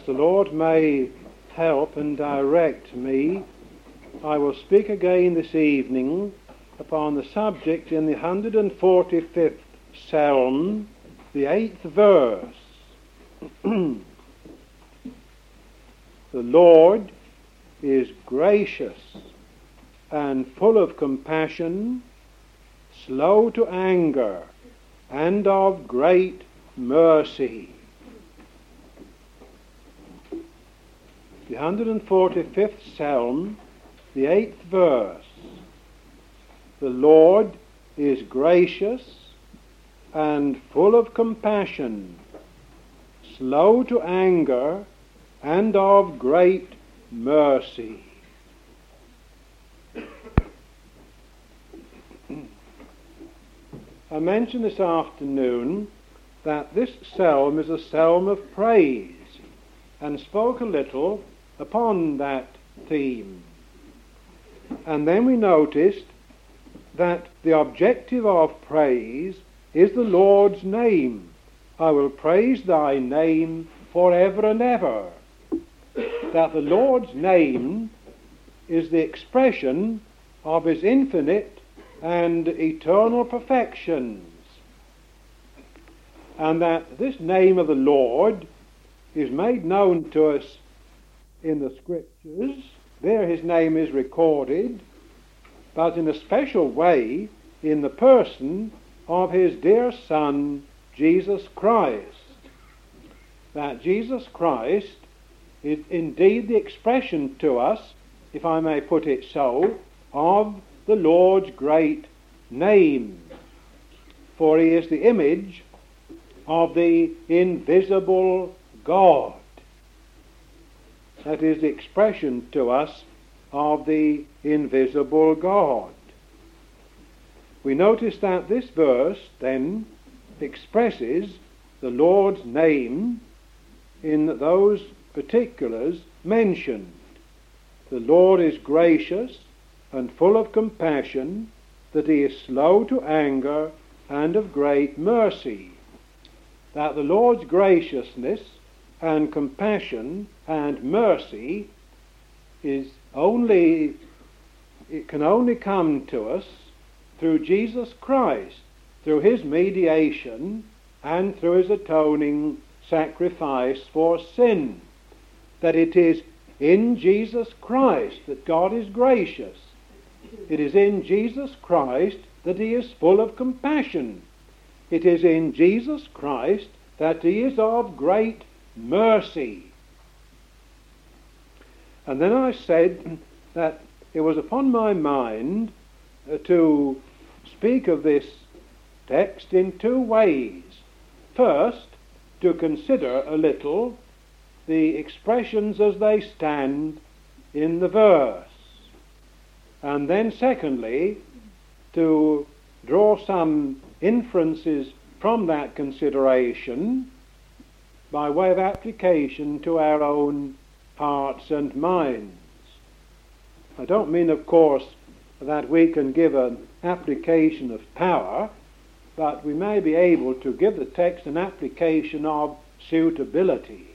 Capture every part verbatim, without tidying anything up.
the Lord may help and direct me, I will speak again this evening upon the subject in the one hundred forty-fifth Psalm, the eighth verse. The Lord is gracious and full of compassion, slow to anger, and of great mercy. The one hundred forty-fifth Psalm, the eighth verse. The Lord is gracious and full of compassion, slow to anger, and of great mercy. I mentioned this afternoon that this psalm is a psalm of praise, and spoke a little upon that theme. And then we noticed that the objective of praise is the Lord's name. I will praise thy name forever and ever. That the Lord's name is the expression of his infinite and eternal perfections. And that this name of the Lord is made known to us in the Scriptures. There his name is recorded, but in a special way in the person of his dear Son, Jesus Christ. That Jesus Christ is indeed the expression to us, if I may put it so, of the Lord's great name. For he is the image of the invisible God. That is the expression to us of the invisible God. We notice that this verse then expresses the Lord's name in those particulars mentioned. The Lord is gracious and full of compassion, that he is slow to anger and of great mercy. That the Lord's graciousness and compassion and mercy is only, it can only come to us through Jesus Christ, through his mediation and through his atoning sacrifice for sin. That it is in Jesus Christ that God is gracious. It is in Jesus Christ that he is full of compassion. It is in Jesus Christ that he is of great mercy. And then I said that it was upon my mind uh, to speak of this text in two ways. First, to consider a little the expressions as they stand in the verse. And then secondly, to draw some inferences from that consideration by way of application to our own hearts and minds. I don't mean, of course, that we can give an application of power, but we may be able to give the text an application of suitability.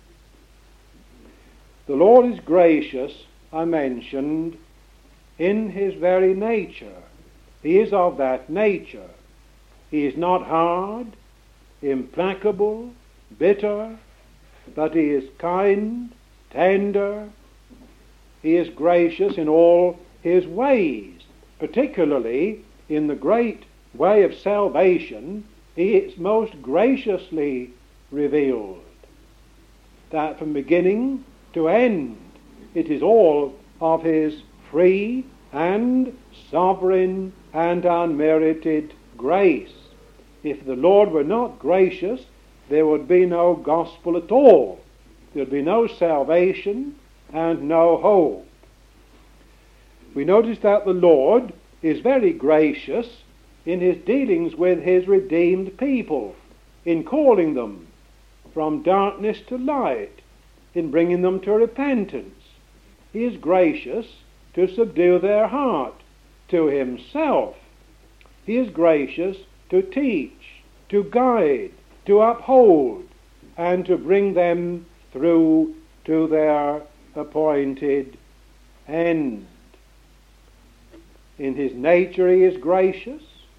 The Lord is gracious, I mentioned, in his very nature. He is of that nature. He is not hard, implacable, bitter, but he is kind, tender. He is gracious in all his ways, particularly in the great way of salvation. He is most graciously revealed. That from beginning to end, it is all of his free and sovereign and unmerited grace. If the Lord were not gracious, there would be no gospel at all. There would be no salvation and no hope. We notice that the Lord is very gracious in his dealings with his redeemed people, in calling them from darkness to light, in bringing them to repentance. He is gracious to subdue their heart to himself. He is gracious to teach, to guide, to uphold, and to bring them through to their appointed end. In his nature he is gracious.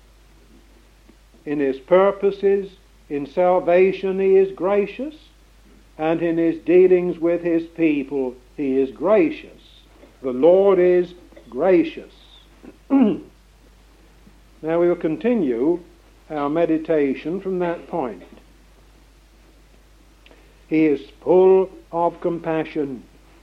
In his purposes in salvation he is gracious. And in his dealings with his people he is gracious. The Lord is gracious. Now we will continue our meditation from that point. He is full of compassion.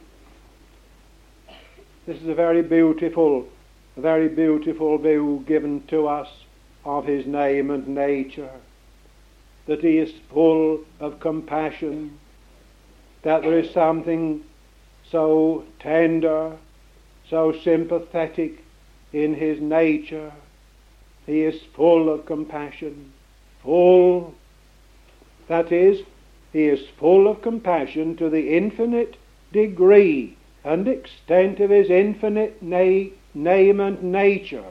This is a very beautiful, a very beautiful view given to us of his name and nature, that he is full of compassion, that there is something so tender, so sympathetic in his nature. He is full of compassion, full, that is, he is full of compassion to the infinite degree and extent of his infinite na- name and nature.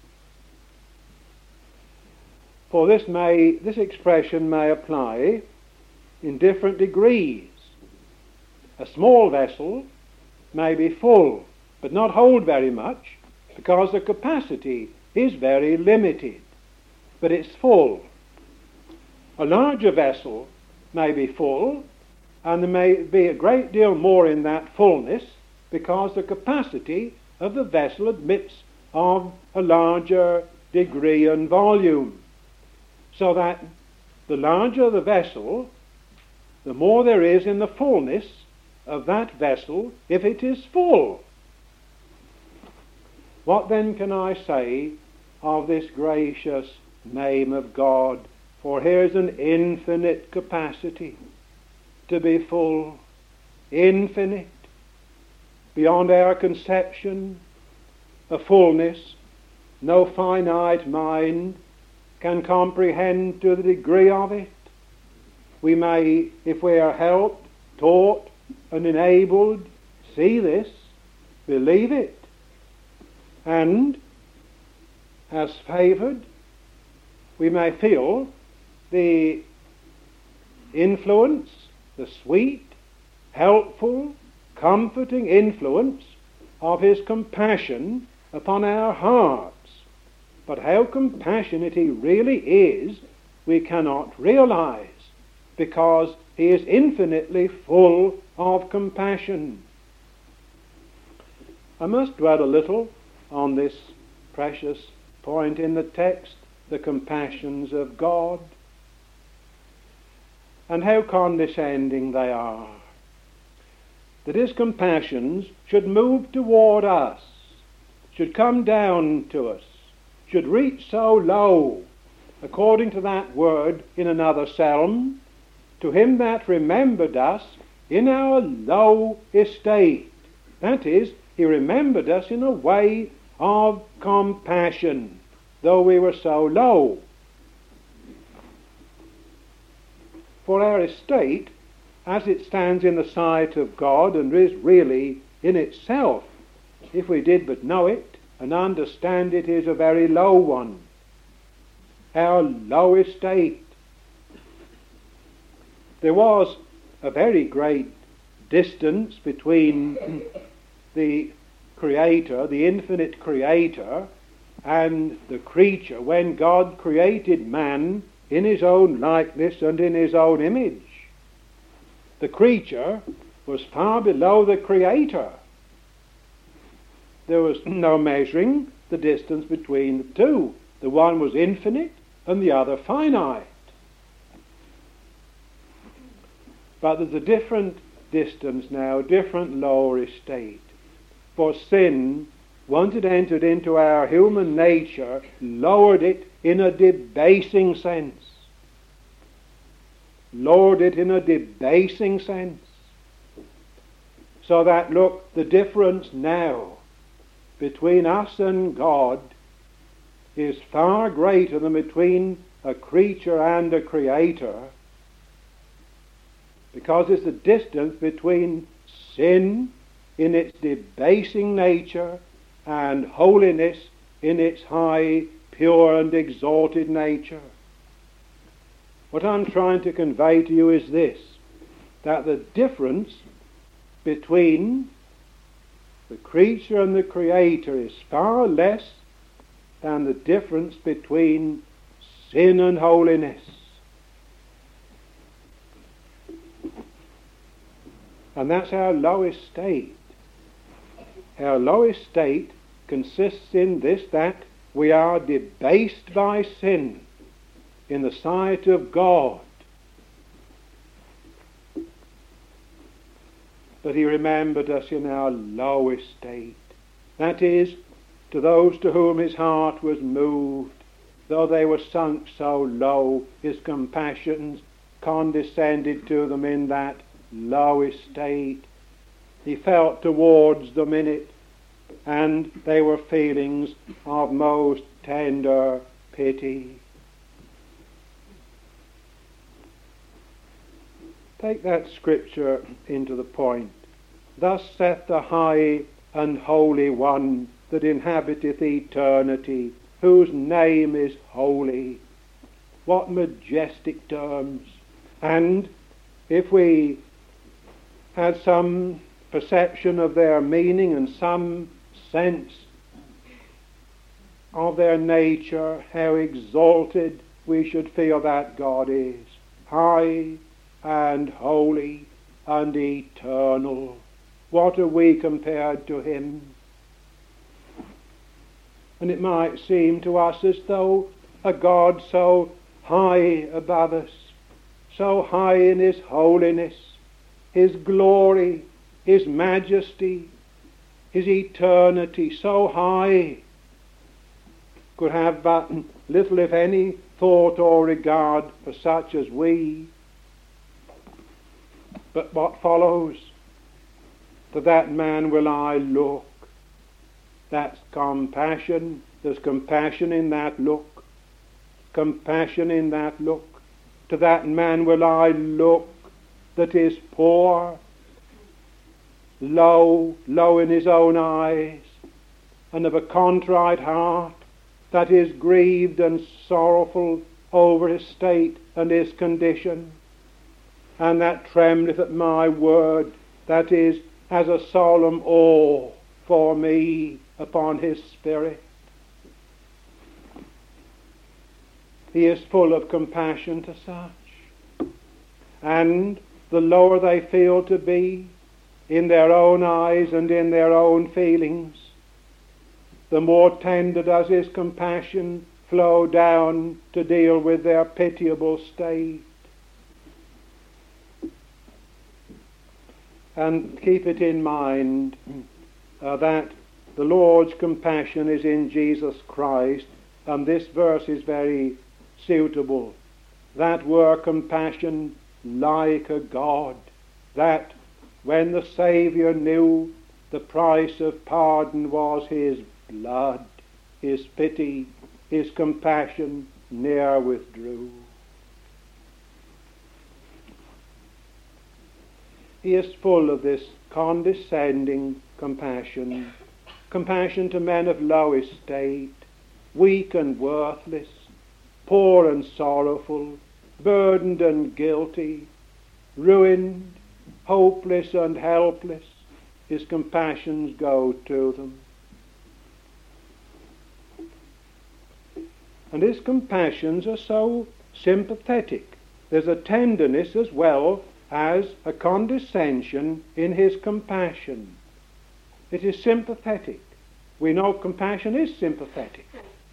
For this may, this expression may apply in different degrees. A small vessel may be full, but not hold very much, because the capacity is very limited, but it's full. A larger vessel may be full, and there may be a great deal more in that fullness, because the capacity of the vessel admits of a larger degree and volume. So that the larger the vessel, the more there is in the fullness of that vessel if it is full. What then can I say of this gracious name of God? For here's an infinite capacity to be full, infinite, beyond our conception, a fullness no finite mind can comprehend to the degree of it. We may, if we are helped, taught, and enabled, see this, believe it, and as favoured, we may feel the influence, the sweet, helpful, comforting influence of his compassion upon our hearts. But how compassionate he really is, we cannot realize, because he is infinitely full of compassion. I must dwell a little on this precious point in the text, the compassions of God, and how condescending they are. That his compassions should move toward us, should come down to us, should reach so low, according to that word in another psalm, to him that remembered us in our low estate. That is, he remembered us in a way of compassion, though we were so low. For our estate, as it stands in the sight of God and is really in itself, if we did but know it and understand it, is a very low one. Our low estate. There was a very great distance between the Creator, the infinite Creator, and the creature when God created man in his own likeness and in his own image. The creature was far below the Creator. There was no measuring the distance between the two. The one was infinite and the other finite. But there's a different distance now, a different lower estate. For sin, once it entered into our human nature, lowered it in a debasing sense. Lowered it in a debasing sense. So that, look, the difference now between us and God is far greater than between a creature and a creator, because it's the distance between sin in its debasing nature and holiness in its high, pure and exalted nature. What I'm trying to convey to you is this, that the difference between the creature and the Creator is far less than the difference between sin and holiness. And that's our lowest state. Our lowest state consists in this, that we are debased by sin in the sight of God. But He remembered us in our lowest state. That is, to those to whom His heart was moved, though they were sunk so low, His compassions condescended to them in that lowest state. He felt towards them in it, and they were feelings of most tender pity. Take that scripture into the point. Thus saith the high and holy one that inhabiteth eternity, whose name is holy. What majestic terms! And if we had some perception of their meaning and some sense of their nature, how exalted we should feel that God is, high and holy and eternal. What are we compared to Him? And it might seem to us as though a God so high above us, so high in His holiness, His glory, His majesty, His eternity, so high, could have but little, if any, thought or regard for such as we. But what follows? To that man will I look. That's compassion. There's compassion in that look. Compassion in that look. To that man will I look that is poor, low, low in his own eyes, and of a contrite heart, that is grieved and sorrowful over his state and his condition, and that trembleth at my word, that is, has a solemn awe for me upon his spirit. He is full of compassion to such. And the lower they feel to be in their own eyes and in their own feelings, the more tender does his compassion flow down to deal with their pitiable state. And keep it in mind uh, that the Lord's compassion is in Jesus Christ, and this verse is very suitable. That were compassion like a God, that when the Saviour knew the price of pardon was His blood, His pity, His compassion ne'er withdrew. He is full of this condescending compassion, compassion to men of low estate, weak and worthless, poor and sorrowful, burdened and guilty, ruined, hopeless and helpless. His compassions go to them. And his compassions are so sympathetic. There's a tenderness as well as a condescension in his compassion. It is sympathetic. We know compassion is sympathetic.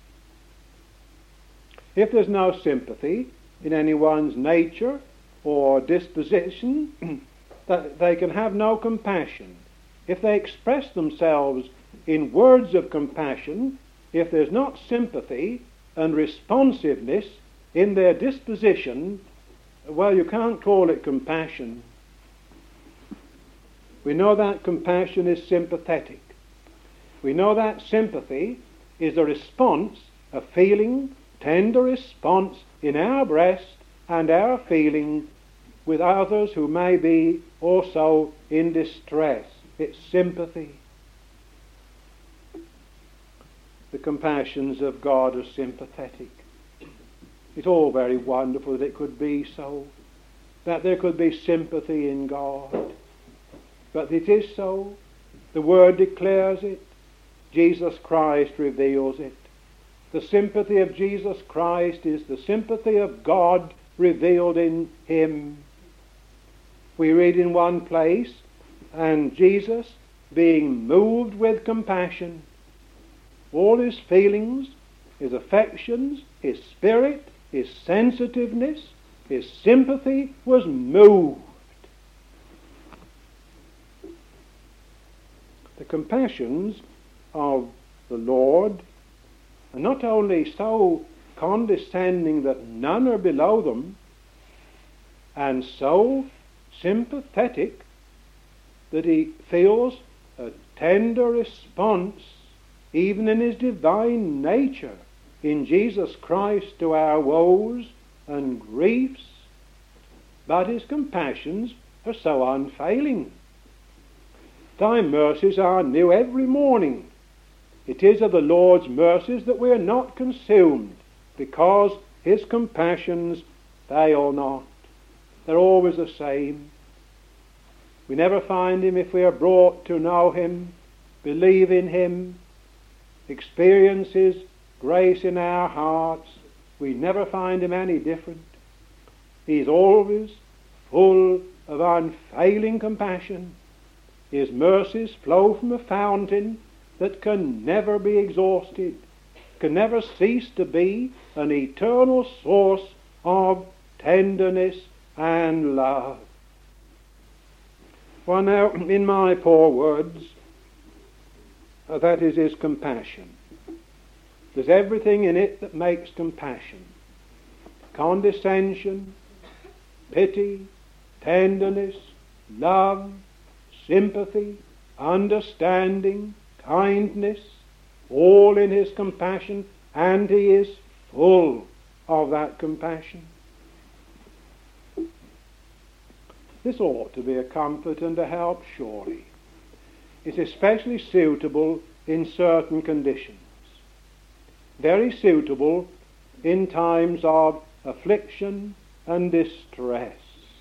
If there's no sympathy in anyone's nature or disposition, that they can have no compassion. If they express themselves in words of compassion, if there's not sympathy and responsiveness in their disposition, well, you can't call it compassion. We know that compassion is sympathetic. We know that sympathy is a response, a feeling, tender response in our breast and our feeling with others who may be also in distress. It's sympathy. The compassions of God are sympathetic. It's all very wonderful that it could be so. that there could be sympathy in God. But it is so. The Word declares it. Jesus Christ reveals it. The sympathy of Jesus Christ is the sympathy of God revealed in him. We read in one place, and Jesus, being moved with compassion, all his feelings, his affections, his spirit, his sensitiveness, his sympathy was moved. The compassions of the Lord are not only so condescending that none are below them, and so sympathetic that he feels a tender response even in his divine nature in Jesus Christ to our woes and griefs, but his compassions are so unfailing. Thy mercies are new every morning. It is of the Lord's mercies that we are not consumed, because his compassions fail not. They're always the same. We never find him if we are brought to know him, believe in him, experience his grace in our hearts. We never find him any different. He's always full of unfailing compassion. His mercies flow from a fountain that can never be exhausted, can never cease to be an eternal source of tenderness and love. Well, now, in my poor words, uh, that is his compassion. There's everything in it that makes compassion. Condescension, pity, tenderness, love, sympathy, understanding, kindness, all in his compassion, and he is full of that compassion. This ought to be a comfort and a help, surely. It's especially suitable in certain conditions. Very suitable in times of affliction and distress.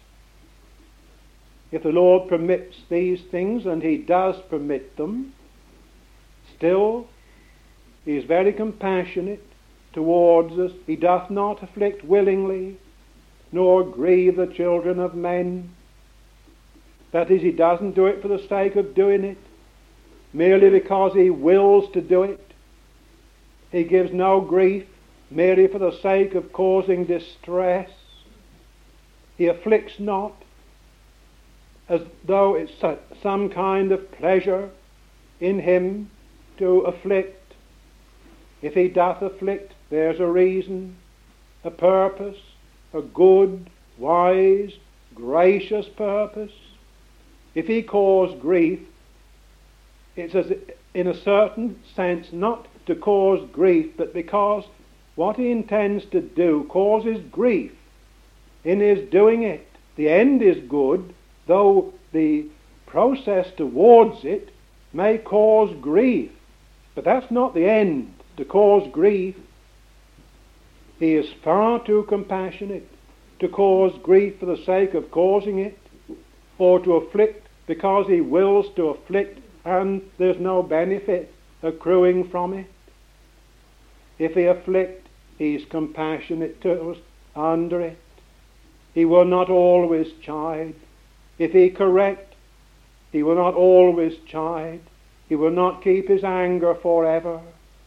If the Lord permits these things, and he does permit them, still he is very compassionate towards us. He doth not afflict willingly, nor grieve the children of men. That is, he doesn't do it for the sake of doing it, merely because he wills to do it. He gives no grief merely for the sake of causing distress. He afflicts not as though it's some kind of pleasure in him to afflict. If he doth afflict, there's a reason, a purpose, a good, wise, gracious purpose. If he cause grief, it's as in a certain sense not to cause grief, but because what he intends to do causes grief in his doing it. The end is good, though the process towards it may cause grief. But that's not the end, to cause grief. He is far too compassionate to cause grief for the sake of causing it, or to afflict because he wills to afflict and there's no benefit accruing from it. If he afflict, he's compassionate to us under it. He will not always chide. If he correct, he will not always chide. He will not keep his anger forever.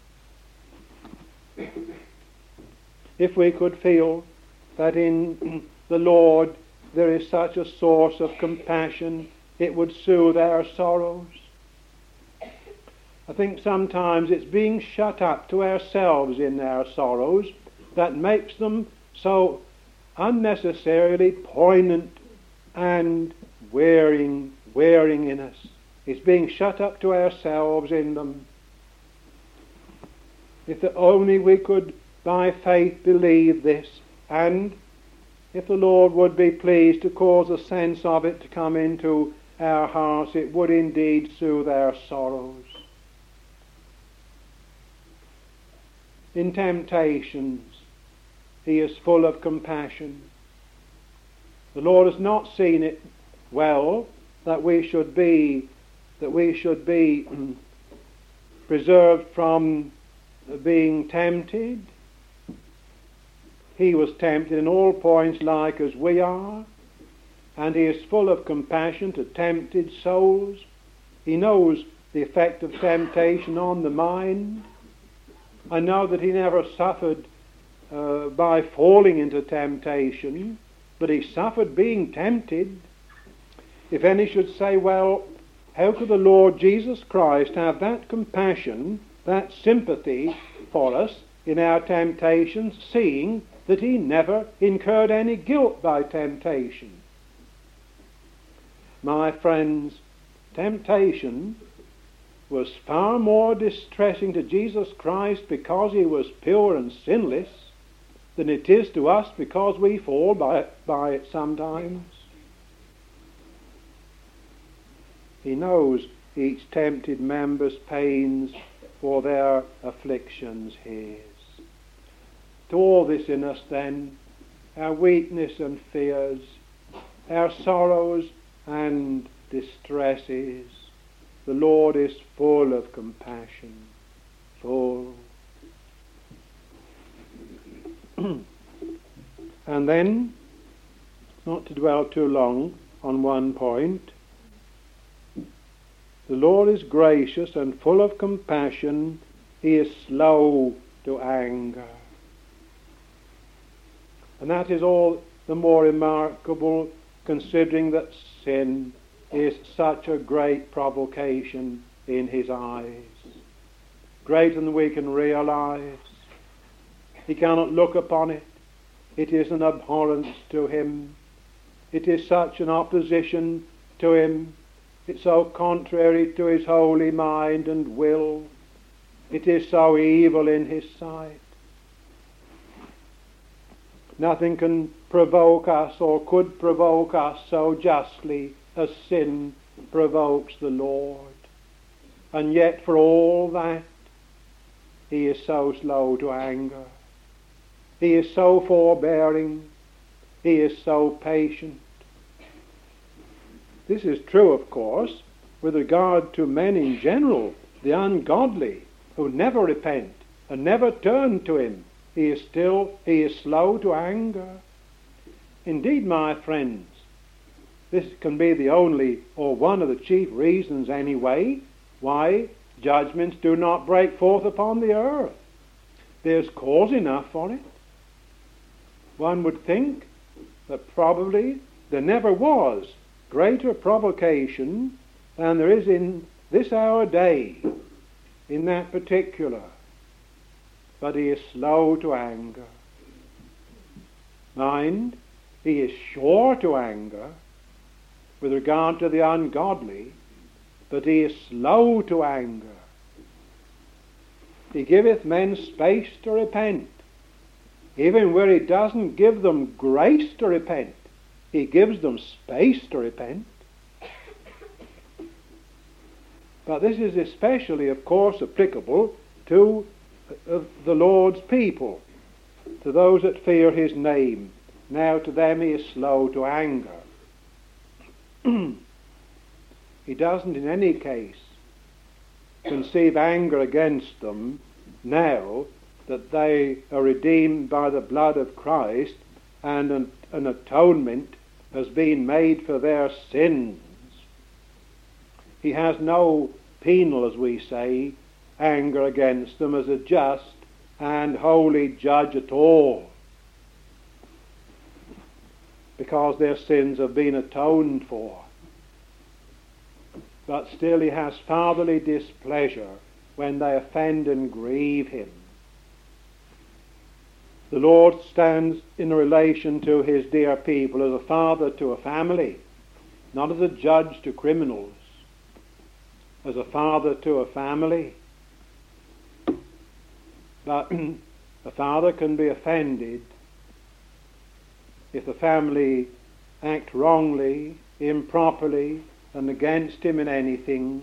If we could feel that in the Lord there is such a source of compassion, it would soothe our sorrows. I think sometimes it's being shut up to ourselves in our sorrows that makes them so unnecessarily poignant and wearing, wearing in us. It's being shut up to ourselves in them. If only we could by faith believe this, and if the Lord would be pleased to cause a sense of it to come into our hearts, it would indeed soothe our sorrows. In temptations, he is full of compassion. The Lord has not seen it well that we should be that we should be preserved from being tempted. He was tempted in all points like as we are, and he is full of compassion to tempted souls. He knows the effect of temptation on the mind. I know that he never suffered uh, by falling into temptation, but he suffered being tempted. If any should say, well, how could the Lord Jesus Christ have that compassion, that sympathy for us in our temptations, seeing that he never incurred any guilt by temptation? My friends, temptation was far more distressing to Jesus Christ because he was pure and sinless than it is to us because we fall by, by it sometimes. He knows each tempted member's pains, for their afflictions his. To all this in us then, our weakness and fears, our sorrows and distresses, the Lord is full of compassion, full. And then, not to dwell too long on one point, the Lord is gracious and full of compassion. He is slow to anger. And that is all the more remarkable considering that sin is such a great provocation in his eyes, greater than we can realize. He cannot look upon it. It is an abhorrence to him. It is such an opposition to him. It's so contrary to his holy mind and will. It is so evil in his sight. Nothing can provoke us or could provoke us so justly as sin provokes the Lord. And yet for all that, he is so slow to anger. He is so forbearing. He is so patient. This is true, of course, with regard to men in general, the ungodly, who never repent and never turn to him. He is still, he is slow to anger. Indeed, my friends, this can be the only, or one of the chief reasons anyway, why judgments do not break forth upon the earth. There's cause enough for it. One would think that probably there never was greater provocation than there is in this our day, in that particular. But he is slow to anger. Mind, he is sure to anger with regard to the ungodly, but he is slow to anger. He giveth men space to repent. Even where he doesn't give them grace to repent, he gives them space to repent. But this is especially, of course, applicable to uh, the Lord's people, to those that fear his name. Now to them he is slow to anger. He doesn't in any case conceive anger against them now that they are redeemed by the blood of Christ and an, an atonement has been made for their sins. He has no penal, as we say, anger against them as a just and holy judge at all, because their sins have been atoned for. But still he has fatherly displeasure when they offend and grieve him. The Lord stands in relation to his dear people as a father to a family, not as a judge to criminals, as a father to a family. But a father can be offended if the family act wrongly, improperly, and against him in anything.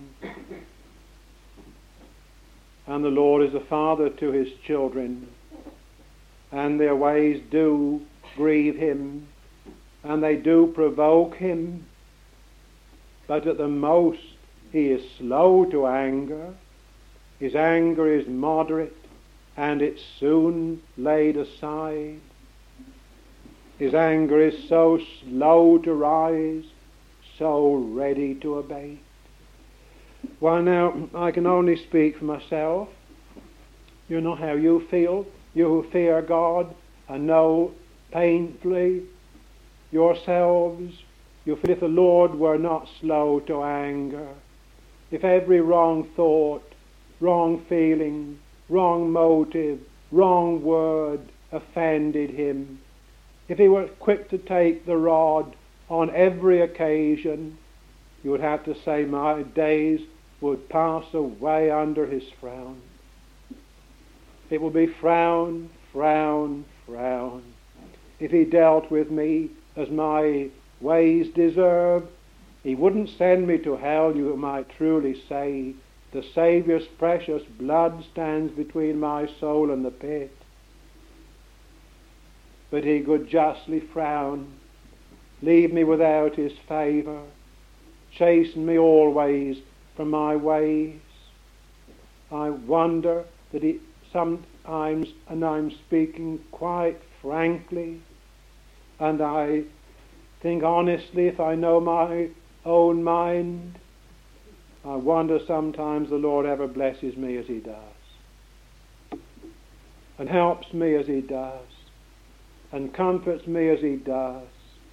And the Lord is a father to his children, and their ways do grieve him, and they do provoke him, but at the most he is slow to anger. His anger is moderate, and it's soon laid aside. His anger is so slow to rise, so ready to abate. Well, now, I can only speak for myself. You know how you feel, you who fear God and know painfully yourselves. You feel if the Lord were not slow to anger, if every wrong thought, wrong feeling, wrong motive, wrong word offended him, if he were quick to take the rod on every occasion, you would have to say my days would pass away under his frown. It would be frown, frown, frown. If he dealt with me as my ways deserve, he wouldn't send me to hell. You might truly say, the Saviour's precious blood stands between my soul and the pit. But he could justly frown, leave me without his favour, chasten me always from my ways. I wonder that he sometimes, and I'm speaking quite frankly, and I think honestly, if I know my own mind, I wonder sometimes the Lord ever blesses me as he does, and helps me as he does, and comforts me as he does.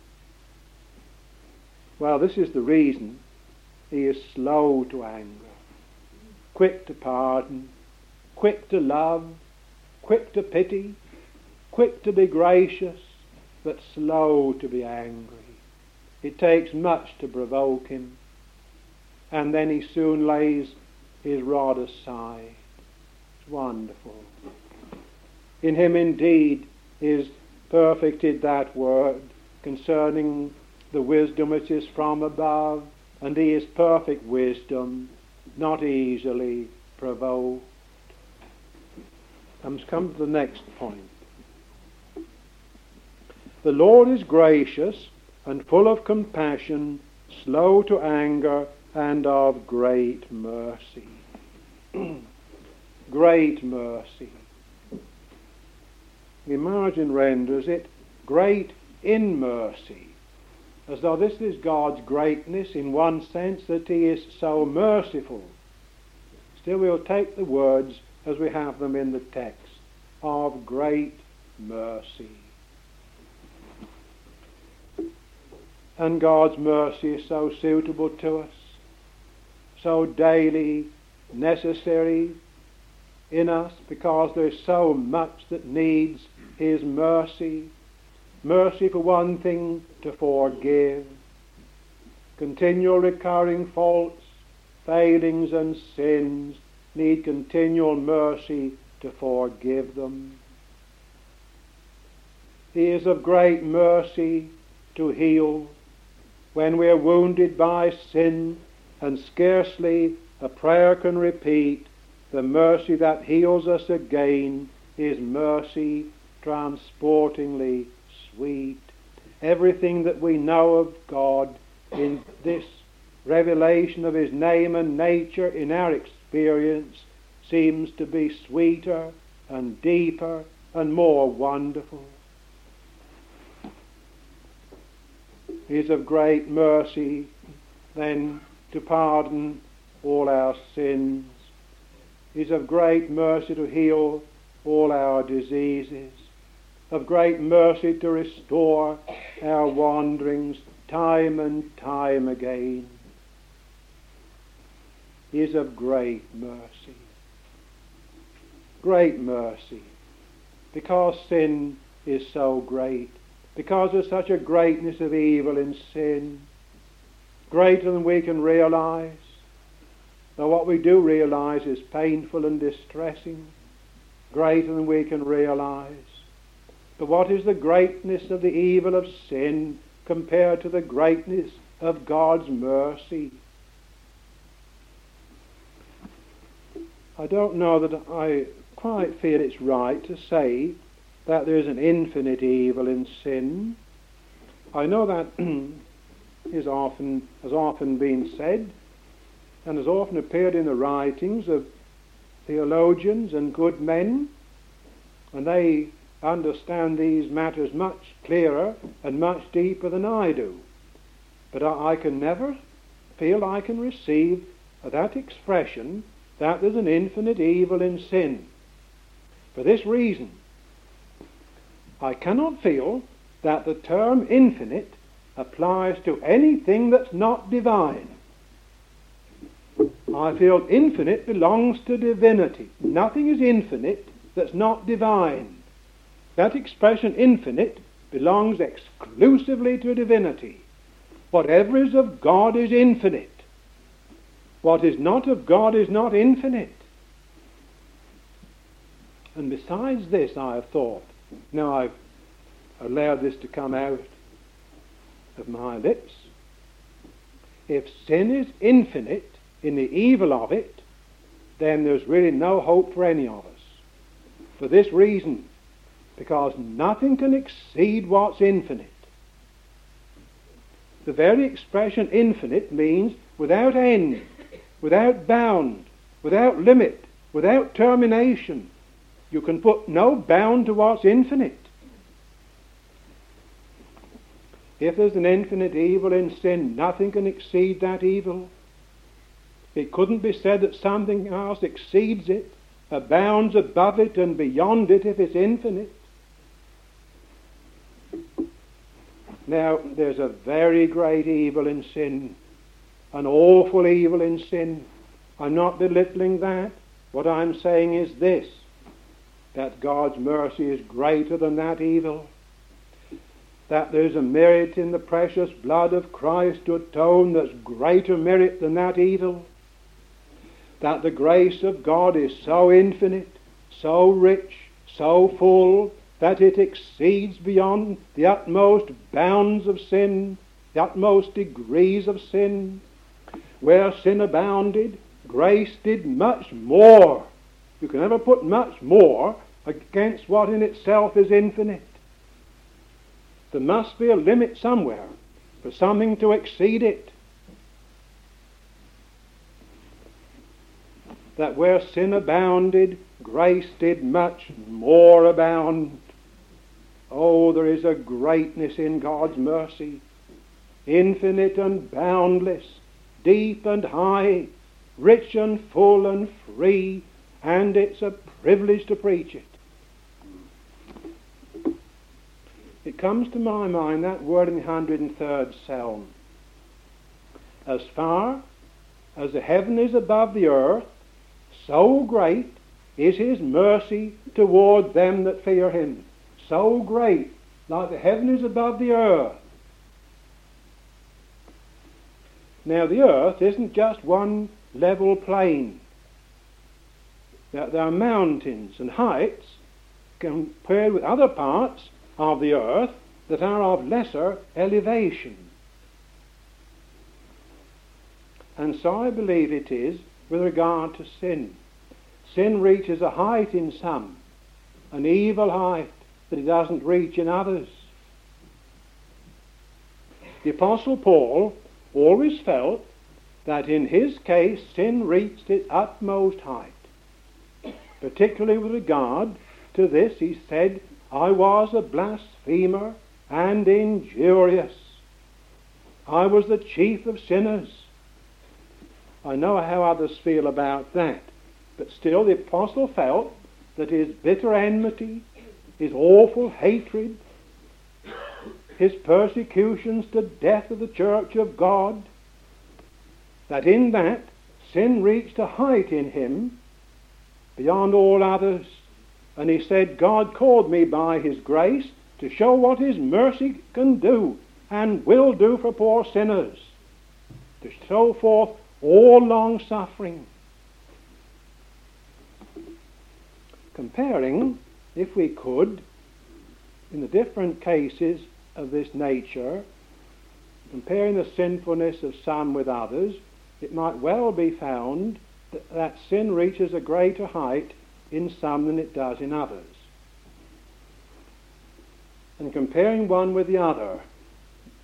Well, this is the reason he is slow to anger, quick to pardon, quick to love, quick to pity, quick to be gracious, but slow to be angry. It takes much to provoke him, and then he soon lays his rod aside. It's wonderful. In him indeed is perfected that word concerning the wisdom which is from above, and he is perfect wisdom, not easily provoked. I must come to the next point. The Lord is gracious and full of compassion, slow to anger, and of great mercy. Great mercy. The margin renders it great in mercy, as though this is God's greatness in one sense, that he is so merciful. Still we'll take the words as we have them in the text, of great mercy. And God's mercy is so suitable to us, so daily necessary in us, because there's so much that needs his mercy. Mercy, for one thing, to forgive. Continual recurring faults, failings and sins need continual mercy to forgive them. He is of great mercy to heal. When we are wounded by sin, and scarcely a prayer can repeat, the mercy that heals us again is mercy transportingly sweet. Everything that we know of God in this revelation of his name and nature in our experience seems to be sweeter and deeper and more wonderful. He is of great mercy then to pardon all our sins. He is of great mercy to heal all our diseases, of great mercy to restore our wanderings time and time again. He is of great mercy. Great mercy, because sin is so great, because there's such a greatness of evil in sin, greater than we can realize. Though what we do realize is painful and distressing, greater than we can realize. But what is the greatness of the evil of sin compared to the greatness of God's mercy? I don't know that I quite feel it's right to say that there's an infinite evil in sin. I know that is often, has often been said and has often appeared in the writings of theologians and good men, and they understand these matters much clearer and much deeper than I do. But I, I can never feel I can receive that expression that there's an infinite evil in sin. For this reason, I cannot feel that the term infinite applies to anything that's not divine. I feel infinite belongs to divinity. Nothing is infinite that's not divine. That expression infinite belongs exclusively to divinity. Whatever is of God is infinite. What is not of God is not infinite. And besides this, I have thought, now I've allowed this to come out of my lips, if sin is infinite in the evil of it, then there's really no hope for any of us. For this reason, because nothing can exceed what's infinite. The very expression infinite means without end, without bound, without limit, without termination. You can put no bound to what's infinite. If there's an infinite evil in sin, nothing can exceed that evil. It couldn't be said that something else exceeds it, abounds above it and beyond it if it's infinite. Now, there's a very great evil in sin, an awful evil in sin. I'm not belittling that. What I'm saying is this, that God's mercy is greater than that evil, that there's a merit in the precious blood of Christ to atone that's greater merit than that evil, that the grace of God is so infinite, so rich, so full, that it exceeds beyond the utmost bounds of sin, the utmost degrees of sin. Where sin abounded, grace did much more. You can never put much more against what in itself is infinite. There must be a limit somewhere for something to exceed it. That where sin abounded, grace did much more abound. Oh, there is a greatness in God's mercy, infinite and boundless, deep and high, rich and full and free, and it's a privilege to preach it. It comes to my mind, that word in the one hundred third Psalm. As far as the heaven is above the earth, so great is his mercy toward them that fear him. So great, like the heaven is above the earth. Now the earth isn't just one level plain. There, there are mountains and heights compared with other parts of the earth that are of lesser elevation. And so I believe it is with regard to sin. Sin reaches a height in some, an evil height that it doesn't reach in others. The Apostle Paul always felt that in his case sin reached its utmost height. Particularly with regard to this, he said, I was a blasphemer and injurious. I was the chief of sinners. I know how others feel about that, but still the apostle felt that his bitter enmity, his awful hatred, his persecutions to death of the church of God, that in that sin reached a height in him beyond all others. And he said, God called me by his grace to show what his mercy can do and will do for poor sinners, to show forth all long suffering. Comparing, if we could, in the different cases of this nature, comparing the sinfulness of some with others, it might well be found that, that sin reaches a greater height in some than it does in others. And comparing one with the other,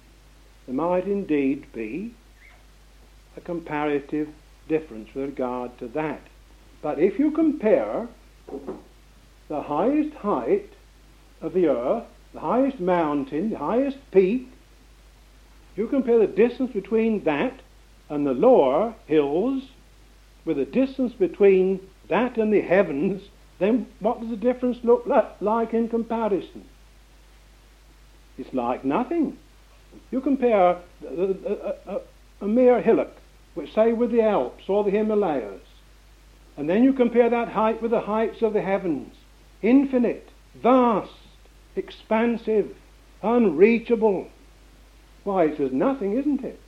there might indeed be a comparative difference with regard to that. But if you compare the highest height of the earth, the highest mountain, the highest peak, you compare the distance between that and the lower hills with the distance between that and the heavens, then what does the difference look like in comparison? It's like nothing. You compare a, a, a, a mere hillock, which say with the Alps or the Himalayas, and then you compare that height with the heights of the heavens, infinite, vast, expansive, unreachable. Why, it's as nothing, isn't it?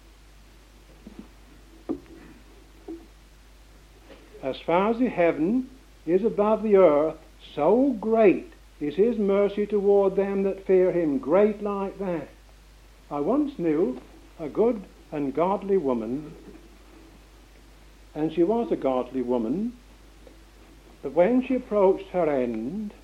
As far as the heaven is above the earth, so great is his mercy toward them that fear him. Great like that. I once knew a good and godly woman, and she was a godly woman, but when she approached her end,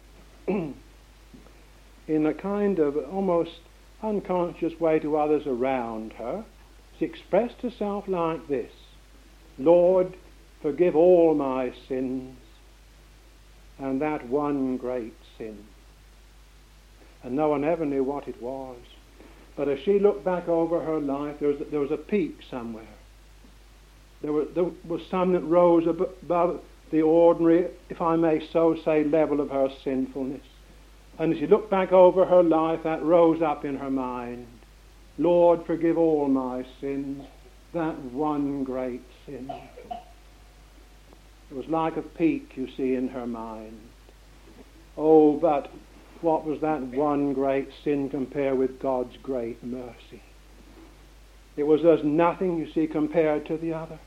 in a kind of almost unconscious way to others around her, she expressed herself like this: Lord, forgive all my sins, and that one great sin. And no one ever knew what it was. But as she looked back over her life, there was, there was a peak somewhere. There, were, there was some that rose above the ordinary, if I may so say, level of her sinfulness. And as she looked back over her life, that rose up in her mind. Lord, forgive all my sins, that one great sin. It was like a peak, you see, in her mind. Oh, but what was that one great sin compared with God's great mercy? It was as nothing, you see, compared to the other.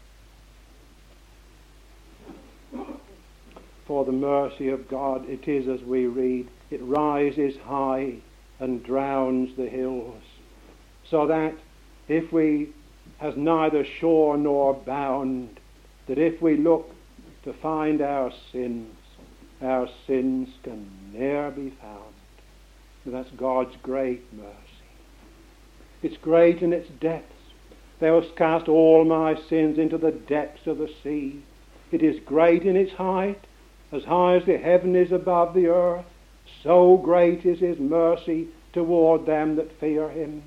For the mercy of God, it is as we read, it rises high and drowns the hills, so that if we has neither shore nor bound, that if we look to find our sins, our sins can ne'er be found. But that's God's great mercy. It's great in its depths. Thou hast cast all my sins into the depths of the sea. It is great in its height, as high as the heaven is above the earth. So great is his mercy toward them that fear him.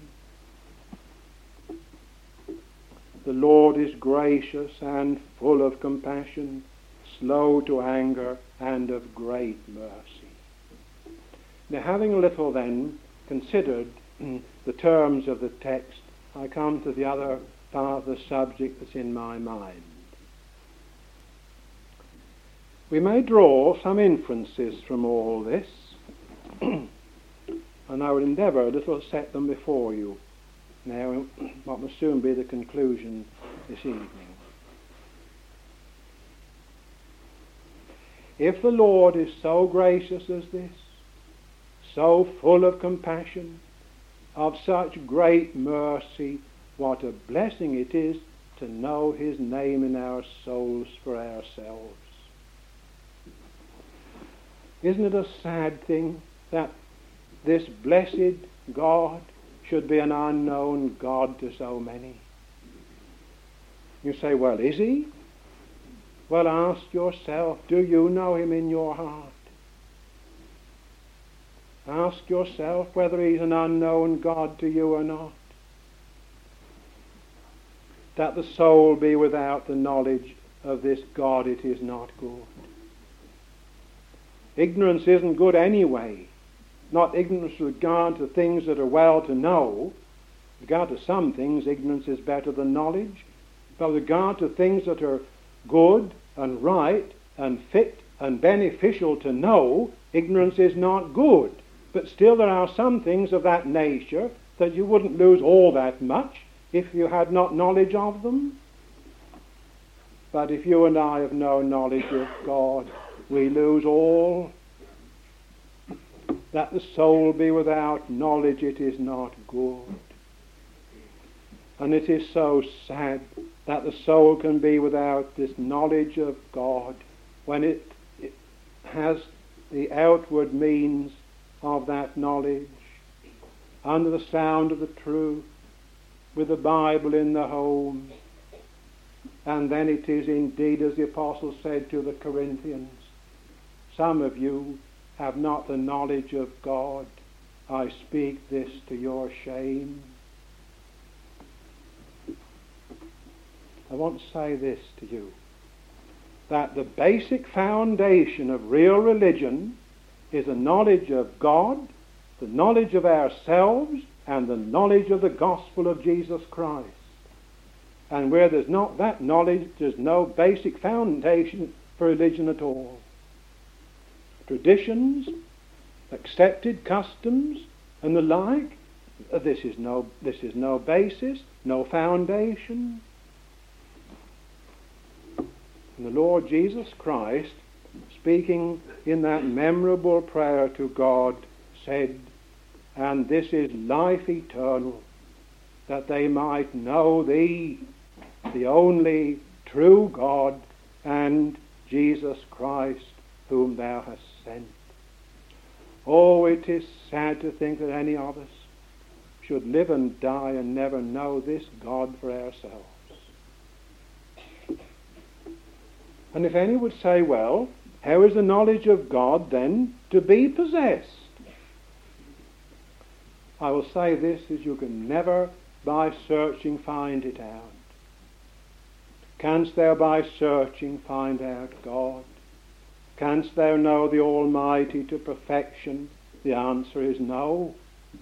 The Lord is gracious and full of compassion, slow to anger, and of great mercy. Now, having a little then considered the terms of the text, I come to the other part of the subject that's in my mind. We may draw some inferences from all this, and I will endeavour a little to set them before you now, what will soon be the conclusion this evening. If the Lord is so gracious as this, so full of compassion, of such great mercy, what a blessing it is to know his name in our souls for ourselves. Isn't it a sad thing that this blessed God should be an unknown God to so many? You say, well, is he? Well, ask yourself, do you know him in your heart? Ask yourself whether he's an unknown God to you or not. That the soul be without the knowledge of this God, it is not good. Ignorance isn't good anyway. Not ignorance with regard to things that are well to know. With regard to some things, ignorance is better than knowledge. But with regard to things that are good and right and fit and beneficial to know, ignorance is not good. But still there are some things of that nature that you wouldn't lose all that much if you had not knowledge of them. But if you and I have no knowledge of God, we lose all. That the soul be without knowledge, it is not good. And it is so sad that the soul can be without this knowledge of God when it, it has the outward means of that knowledge, under the sound of the truth, with the Bible in the home. And then it is indeed, as the apostle said to the Corinthians, some of you have not the knowledge of God. I speak this to your shame. I want to say this to you, that the basic foundation of real religion is a knowledge of God, the knowledge of ourselves, and the knowledge of the gospel of Jesus Christ. And where there's not that knowledge, there's no basic foundation for religion at all. Traditions, accepted customs, and the like, this is no, this is no basis, no foundation. And the Lord Jesus Christ, speaking in that memorable prayer to God, said, "And this is life eternal, that they might know thee, the only true God, and Jesus Christ, whom thou hast sent." Oh, it is sad to think that any of us should live and die and never know this God for ourselves. And if any would say, well, how is the knowledge of God then to be possessed? I will say this, is you can never by searching find it out. Canst thou by searching find out God? Canst thou know the Almighty to perfection? The answer is no.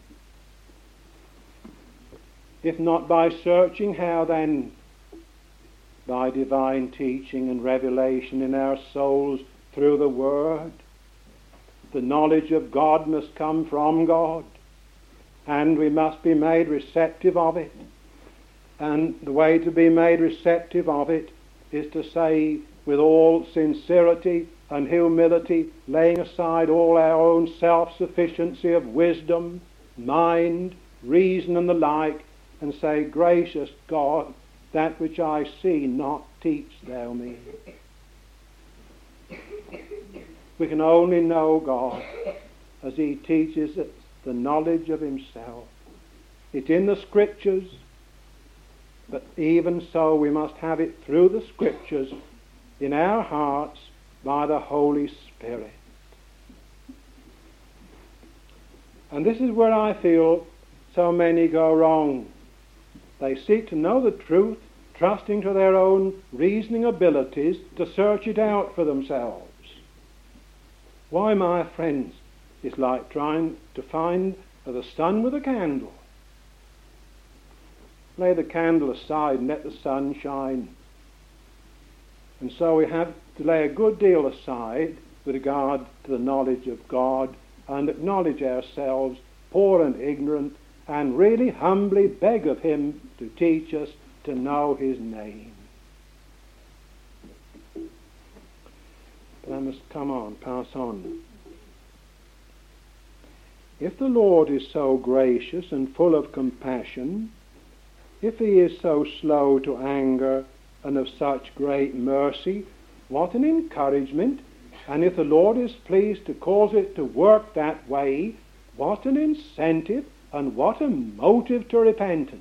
If not by searching, how then? By divine teaching and revelation in our souls through the Word. The knowledge of God must come from God, and we must be made receptive of it. And the way to be made receptive of it is to say with all sincerity and humility, laying aside all our own self-sufficiency of wisdom, mind, reason and the like, and say, "Gracious God, that which I see not, teach thou me." We can only know God as he teaches us the knowledge of himself. It's in the Scriptures, but even so we must have it through the Scriptures in our hearts by the Holy Spirit. And this is where I feel so many go wrong. They seek to know the truth, trusting to their own reasoning abilities to search it out for themselves. Why, my friends, it's like trying to find the sun with a candle. Lay the candle aside and let the sun shine. And so we have to lay a good deal aside with regard to the knowledge of God and acknowledge ourselves poor and ignorant, and really humbly beg of him to teach us to know his name. But I must come on, pass on. If the Lord is so gracious and full of compassion, if he is so slow to anger and of such great mercy, what an encouragement. And if the Lord is pleased to cause it to work that way, what an incentive and what a motive to repentance.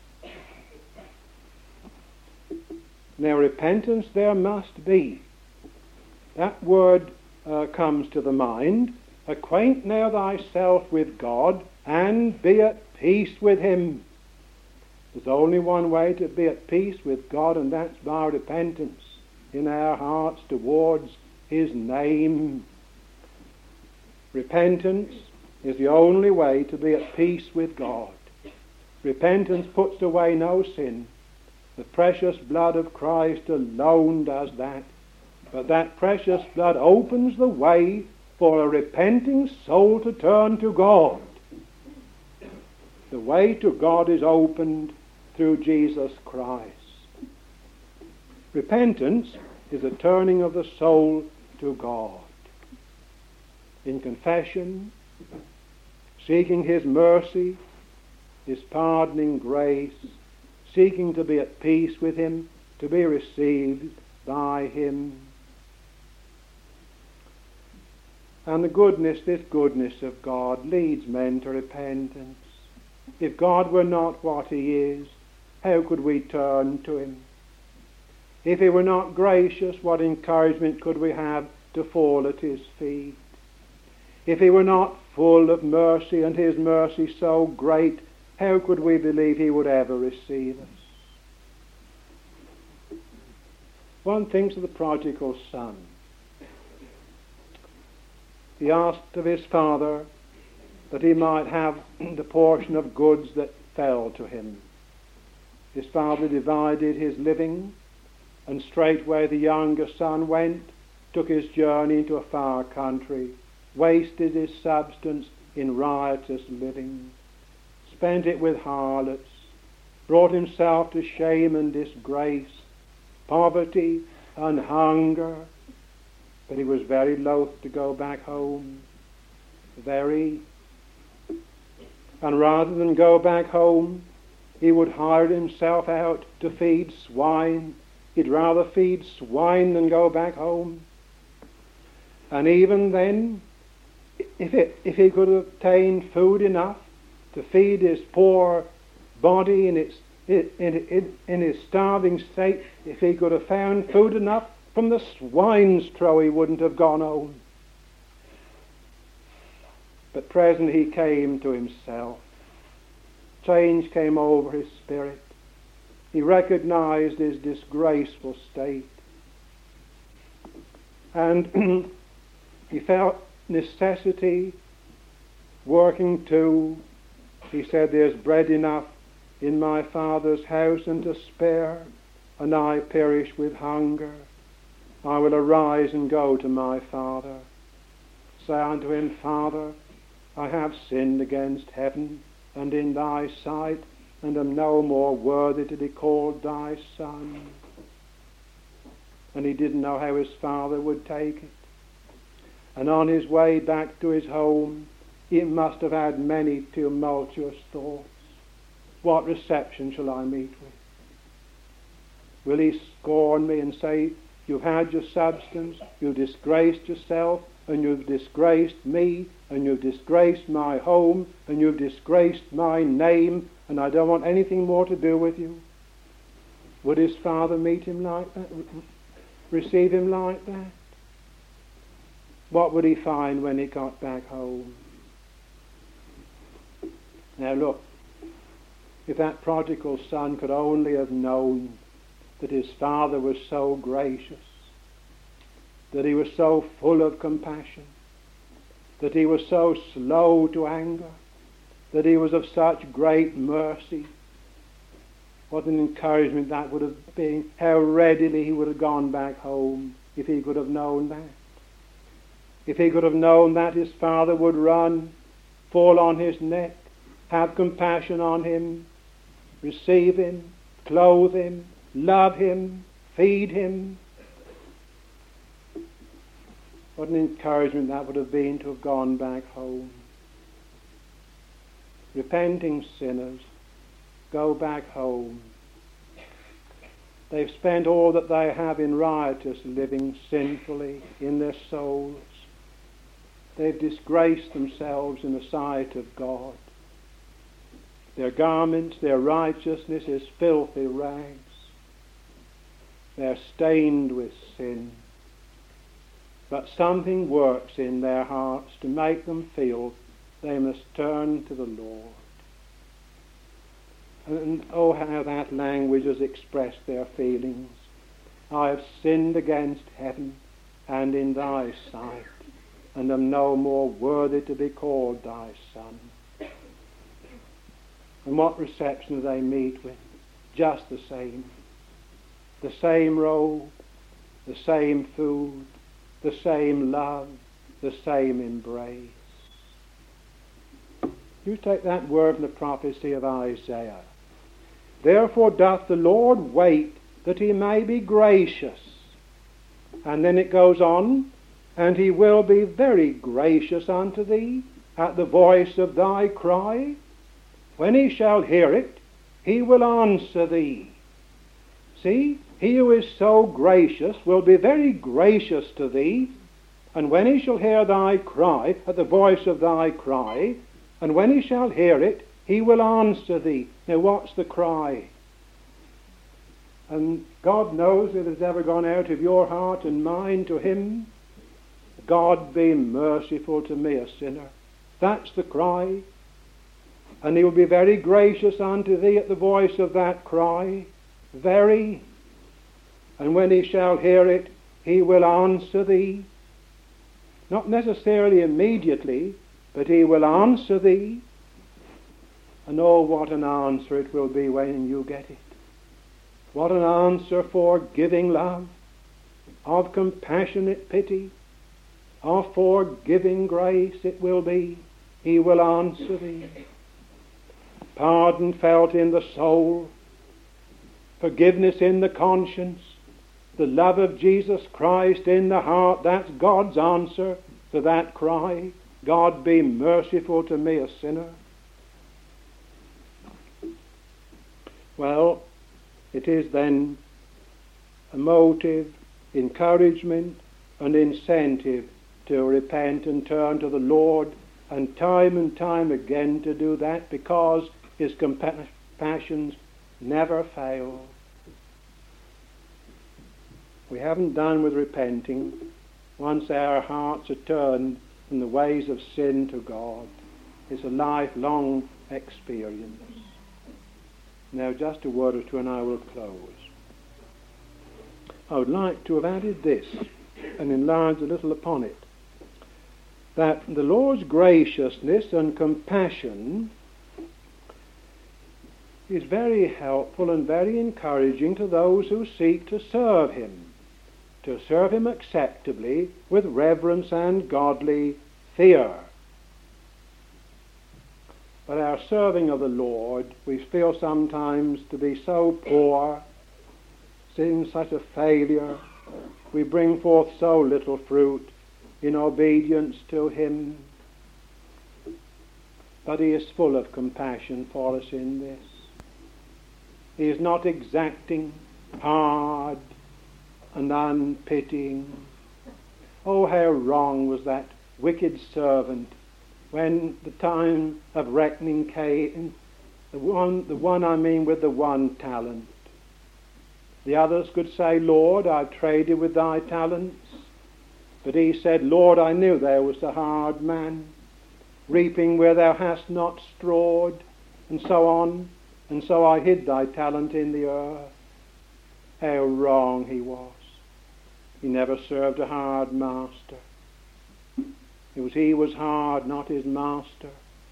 Now, repentance there must be. That word uh, comes to the mind. Acquaint now thyself with God, and be at peace with him. There's only one way to be at peace with God, and that's by repentance in our hearts towards his name. Repentance is the only way to be at peace with God. Repentance puts away no sin. The precious blood of Christ alone does that. But that precious blood opens the way for a repenting soul to turn to God. The way to God is opened through Jesus Christ. Repentance is a turning of the soul to God. In confession, seeking his mercy, his pardoning grace, seeking to be at peace with him, to be received by him. And the goodness, this goodness of God leads men to repentance. If God were not what he is, how could we turn to him? If he were not gracious, what encouragement could we have to fall at his feet? If he were not full of mercy, and his mercy so great, how could we believe he would ever receive us? One thinks of the prodigal son. He asked of his father that he might have the portion of goods that fell to him. His father divided his living, and straightway the younger son went, took his journey into a far country, wasted his substance in riotous living, spent it with harlots, brought himself to shame and disgrace, poverty and hunger. But he was very loath to go back home. Very. And rather than go back home, he would hire himself out to feed swine. He'd rather feed swine than go back home. And even then, if, it, if he could obtain food enough to feed his poor body in its in, in, in his starving state, if he could have found food enough from the swine's trough, he wouldn't have gone home. But presently he came to himself. Change came over his spirit. He recognized his disgraceful state. And he felt necessity working too. He said, there's bread enough in my father's house and to spare, and I perish with hunger. I will arise and go to my father. Say unto him, Father, I have sinned against heaven and in thy sight, and am no more worthy to be called thy son. And he didn't know how his father would take it. And on his way back to his home, he must have had many tumultuous thoughts. What reception shall I meet with? Will he scorn me and say, you've had your substance, you've disgraced yourself, and you've disgraced me, and you've disgraced my home, and you've disgraced my name, and I don't want anything more to do with you? Would his father meet him like that? Receive him like that? What would he find when he got back home? Now look, if that prodigal son could only have known that his father was so gracious, that he was so full of compassion, that he was so slow to anger, that he was of such great mercy, what an encouragement that would have been. How readily he would have gone back home if he could have known that. If he could have known that, his father would run, fall on his neck, have compassion on him, receive him, clothe him, love him, feed him. What an encouragement that would have been to have gone back home. Repenting sinners, go back home. They've spent all that they have in riotous living sinfully in their souls. They've disgraced themselves in the sight of God. Their garments, their righteousness is filthy rags. They're stained with sin. But something works in their hearts to make them feel they must turn to the Lord. And oh, how that language has expressed their feelings. I have sinned against heaven and in thy sight, and am no more worthy to be called thy son. And what reception do they meet with? Just the same. The same robe, the same food, the same love, the same embrace. You take that word from the prophecy of Isaiah. Therefore doth the Lord wait that he may be gracious. And then it goes on, and he will be very gracious unto thee at the voice of thy cry. When he shall hear it, he will answer thee. See, he who is so gracious will be very gracious to thee, and when he shall hear thy cry, at the voice of thy cry, and when he shall hear it, he will answer thee. Now what's the cry? And God knows it has ever gone out of your heart and mine to him. God, be merciful to me, a sinner. That's the cry. And he will be very gracious unto thee at the voice of that cry. Very. And when he shall hear it, he will answer thee. Not necessarily immediately, but he will answer thee. And oh, what an answer it will be when you get it. What an answer for giving love, of compassionate pity, of forgiving grace it will be. He will answer thee. Pardon felt in the soul, forgiveness in the conscience, the love of Jesus Christ in the heart. That's God's answer to that cry. God, be merciful to me, a sinner. Well, it is then a motive, encouragement and incentive to repent and turn to the Lord, and time and time again to do that, because his compassions never fail. We haven't done with repenting once our hearts are turned from the ways of sin to God. It's a lifelong experience. Now just a word or two and I will close. I would like to have added this and enlarged a little upon it, that the Lord's graciousness and compassion is very helpful and very encouraging to those who seek to serve him, to serve him acceptably with reverence and godly fear. But our serving of the Lord, we feel sometimes to be so poor, seem such a failure, we bring forth so little fruit in obedience to him. But he is full of compassion for us in this. He is not exacting, hard, and unpitying. Oh, how wrong was that wicked servant when the time of reckoning came, the one, the one I mean with the one talent. The others could say, Lord, I've traded with thy talents. But he said, Lord, I knew thou wast a hard man, reaping where thou hast not strawed, and so on, and so I hid thy talent in the earth. How wrong he was. He never served a hard master. It was he was hard, not his master.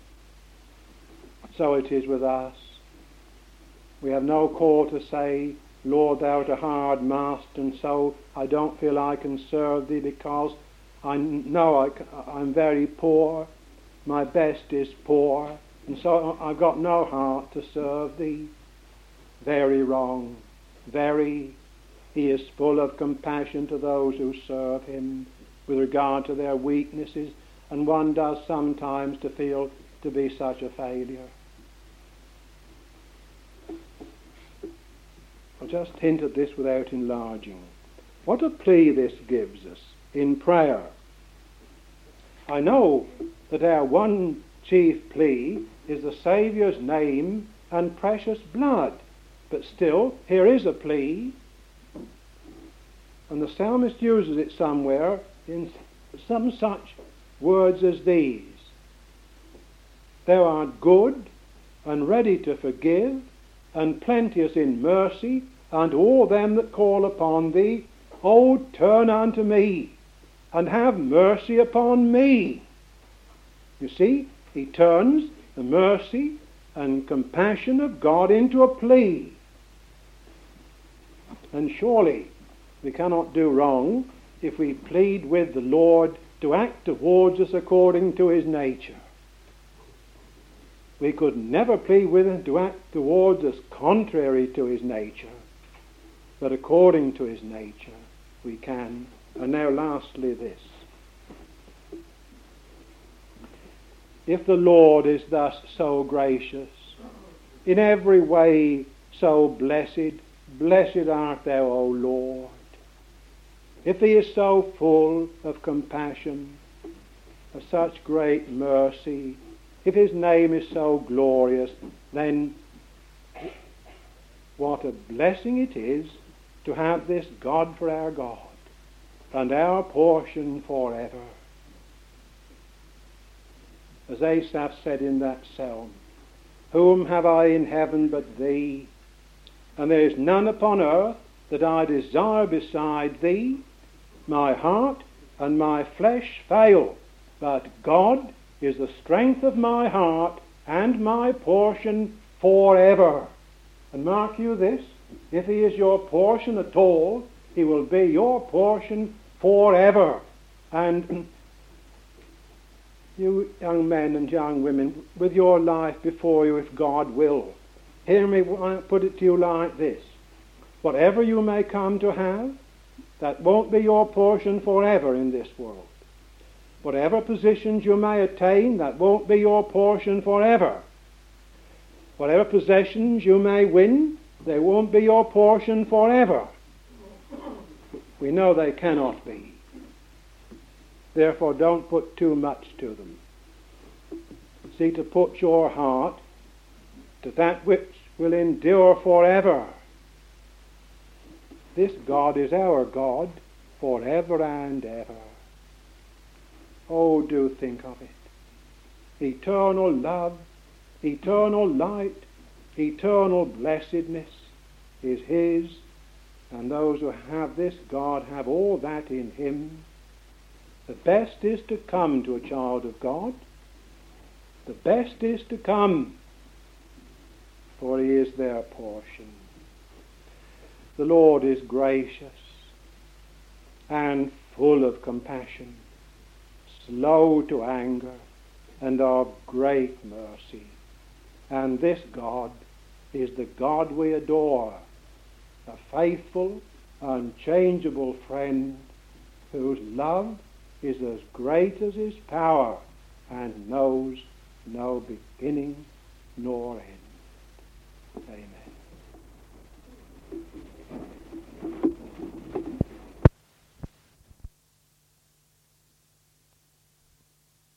So it is with us. We have no call to say, Lord, thou art a hard master, and so I don't feel I can serve thee because I know I, I'm very poor. My best is poor, and so I've got no heart to serve thee. Very wrong. Very. He is full of compassion to those who serve him with regard to their weaknesses, and one does sometimes to feel to be such a failure. I'll just hint at this without enlarging. What a plea this gives us in prayer. I know that our one chief plea is the Saviour's name and precious blood, but still, here is a plea. And the psalmist uses it somewhere in some such words as these. Thou art good and ready to forgive, and plenteous in mercy, and all them that call upon thee. O turn unto me, and have mercy upon me. You see, he turns the mercy and compassion of God into a plea. And surely we cannot do wrong if we plead with the Lord to act towards us according to his nature. We could never plead with him to act towards us contrary to his nature, but according to his nature we can. And now lastly this. If the Lord is thus so gracious, in every way so blessed, blessed art thou, O Lord. If he is so full of compassion, of such great mercy, if his name is so glorious, then what a blessing it is to have this God for our God and our portion forever. As Asaph said in that psalm, whom have I in heaven but thee? And there is none upon earth that I desire beside thee. My heart and my flesh fail, but God is the strength of my heart and my portion forever. And mark you this, if he is your portion at all, he will be your portion forever. And you young men and young women, with your life before you, if God will, hear me put it to you like this. Whatever you may come to have, that won't be your portion forever in this world. Whatever positions you may attain, that won't be your portion forever. Whatever possessions you may win, they won't be your portion forever. We know they cannot be. Therefore, don't put too much to them. See to put your heart to that which will endure forever. This God is our God forever and ever. Oh, do think of it. Eternal love, eternal light, eternal blessedness is his, and those who have this God have all that in him. The best is to come to a child of God. The best is to come, for he is their portion. The Lord is gracious and full of compassion, slow to anger, and of great mercy. And this God is the God we adore, a faithful, unchangeable friend whose love is as great as his power and knows no beginning nor end. Amen.